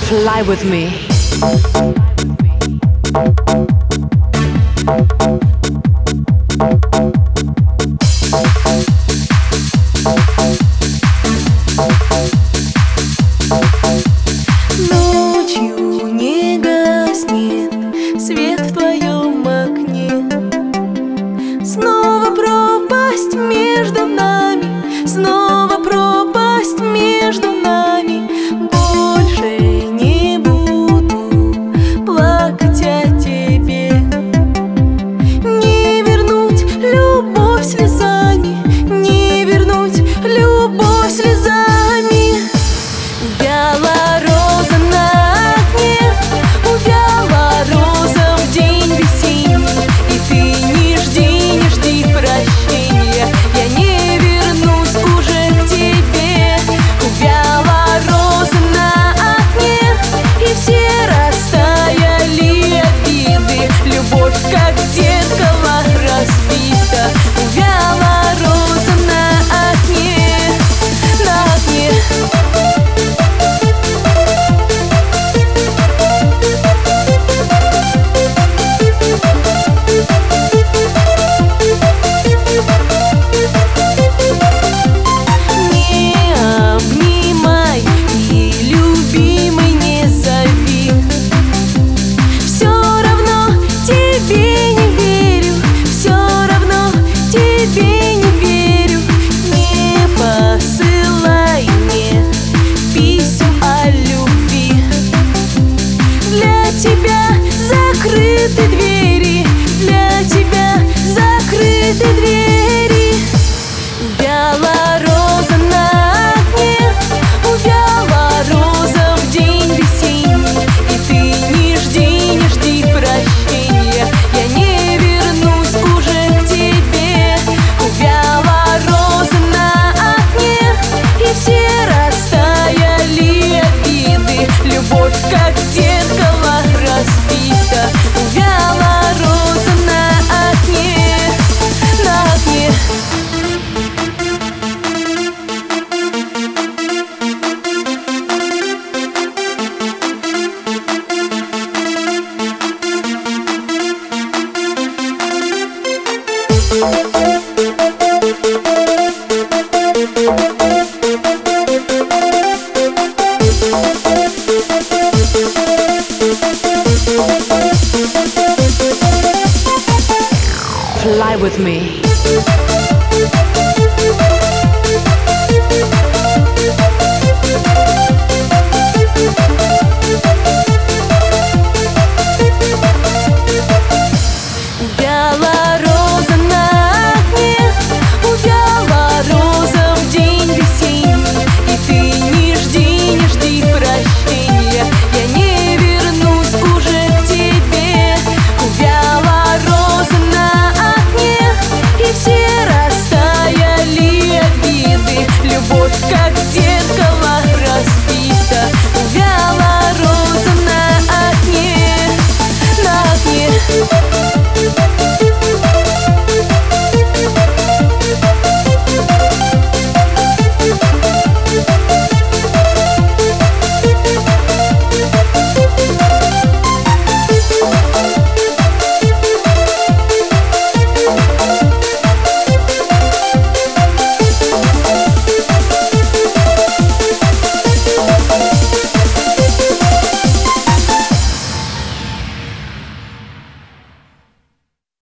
Fly with me. Ночью не гаснет свет в твоем окне. Снова пропасть между нами, снова пропасть между нами. Больше не буду плакать о тебе. Не вернуть любовь слезами, не вернуть любовь слезами. Увяла роза на окне, увяла роза в день весенний. И ты не жди прощения, я не вернусь уже к тебе. Увяла роза на окне, и все растаяли обиды. Любовь, как зеркало, разбита. Увяла роза на окне, на окне. Закрыты двери, для тебя закрыты двери. Увяла роза на окне, увяла роза в день весенний. И ты не жди прощения, я не вернусь уже к тебе. Увяла роза на окне, и все растаяли обиды. Любовь, как зеркало, разбита. Увяла роза на окне, на окне. Fly with me.